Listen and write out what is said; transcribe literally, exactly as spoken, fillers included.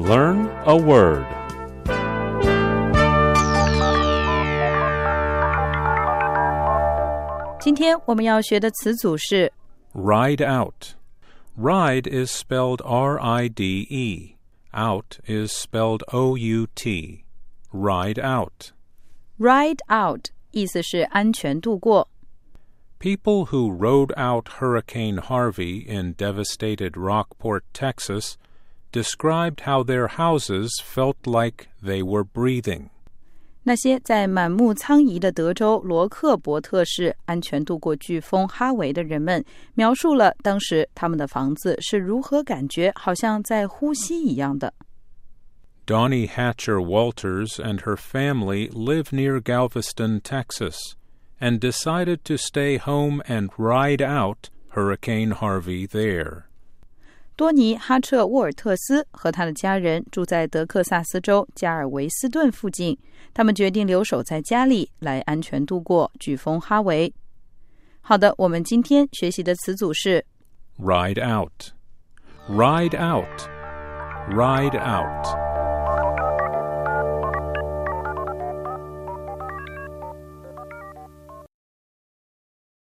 Learn a word. Today 今天我们要学的词组是 Ride out. Ride is spelled R I D E. Out is spelled O U T. Ride out. Ride out 意思是安全度过。 People who rode out Hurricane Harvey in devastated Rockport, Texas, described how their houses felt like they were breathing. 那些在满目苍夷的德州罗克伯特市安全度过飓风哈维的人们，描述了当时他们的房子是如何感觉好像在呼吸一样的。 Donnie Hatcher Walters and her family live near Galveston, Texas, and decided to stay home and ride out Hurricane Harvey there. 多尼·哈彻沃尔特斯和他的家人住在德克萨斯州加尔维斯顿附近，他们决定留守在家里来安全度过飓风哈维。好的，我们今天学习的词组是 Ride out. Ride out. Ride out.